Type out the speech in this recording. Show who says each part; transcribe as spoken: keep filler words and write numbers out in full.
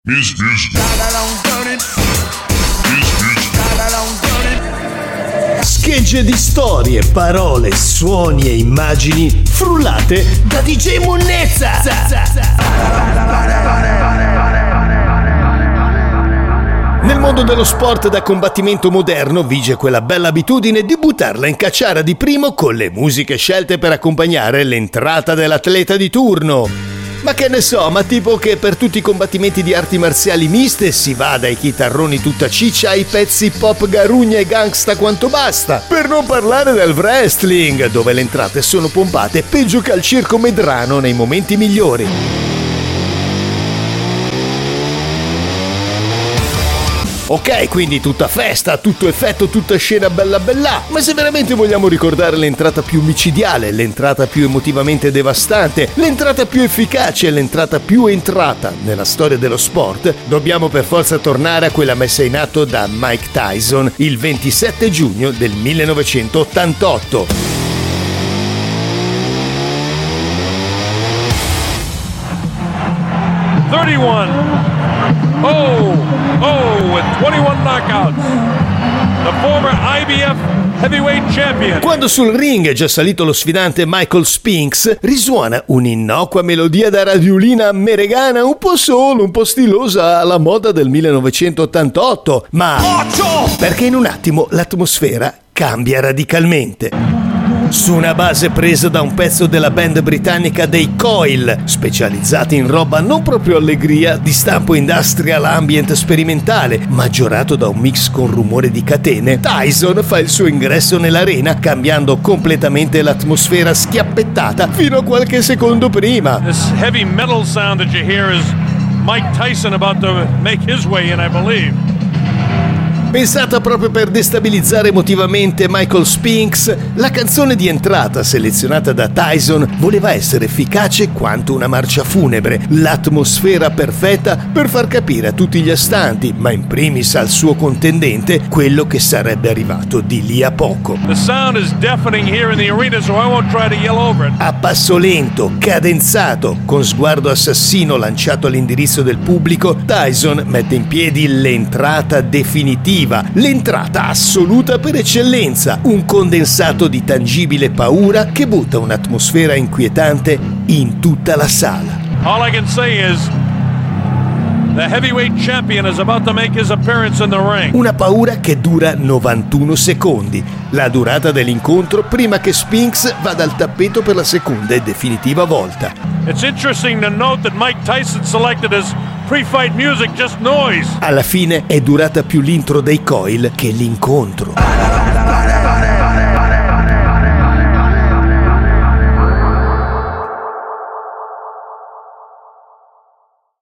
Speaker 1: Music, music. Schegge di storie, parole, suoni e immagini frullate da D J Monnezza. Nel mondo dello sport da combattimento moderno vige quella bella abitudine di buttarla in cacciara di primo con le musiche scelte per accompagnare l'entrata dell'atleta di turno. Ma che ne so, ma tipo che per tutti i combattimenti di arti marziali miste si va dai chitarroni tutta ciccia ai pezzi pop garugna e gangsta quanto basta. Per non parlare del wrestling, dove le entrate sono pompate peggio che al circo Medrano nei momenti migliori. Ok, quindi tutta festa, tutto effetto, tutta scena bella bella, ma se veramente vogliamo ricordare l'entrata più micidiale, l'entrata più emotivamente devastante, l'entrata più efficace e l'entrata più entrata nella storia dello sport, dobbiamo per forza tornare a quella messa in atto da Mike Tyson il ventisette giugno del millenovecentottantotto.
Speaker 2: thirty-one. Oh, oh, with twenty-one knockouts. The former I B F heavyweight champion.
Speaker 1: Quando sul ring è già salito lo sfidante Michael Spinks, risuona un'innocua melodia da radiolina americana un po' solo, un po' stilosa alla moda del millenovecentottantotto, ma perché in un attimo l'atmosfera cambia radicalmente. Su una base presa da un pezzo della band britannica dei Coil, specializzati in roba non proprio allegria, di stampo industrial ambient sperimentale, maggiorato da un mix con rumore di catene, Tyson fa il suo ingresso nell'arena, cambiando completamente l'atmosfera schiappettata fino a qualche secondo prima.
Speaker 2: This heavy metal sound that you hear is Mike Tyson about to make his way in, I believe.
Speaker 1: Pensata proprio per destabilizzare emotivamente Michael Spinks, la canzone di entrata selezionata da Tyson voleva essere efficace quanto una marcia funebre, l'atmosfera perfetta per far capire a tutti gli astanti, ma in primis al suo contendente, quello che sarebbe arrivato di lì a poco.
Speaker 2: The sound is deafening here in the arena, so I won't try to yell over it.
Speaker 1: A passo lento, cadenzato, con sguardo assassino lanciato all'indirizzo del pubblico, Tyson mette in piedi l'entrata definitiva. L'entrata assoluta per eccellenza, un condensato di tangibile paura che butta un'atmosfera inquietante in tutta la sala.
Speaker 2: All I can say is the heavyweight champion is about to make his appearance in the ring.
Speaker 1: Una paura che dura novantuno secondi, la durata dell'incontro prima che Spinks vada al tappeto per la seconda e definitiva volta.
Speaker 2: It's interesting to note that Mike Tyson selected as pre-fight music just noise.
Speaker 1: Alla fine è durata più l'intro dei Coil che l'incontro.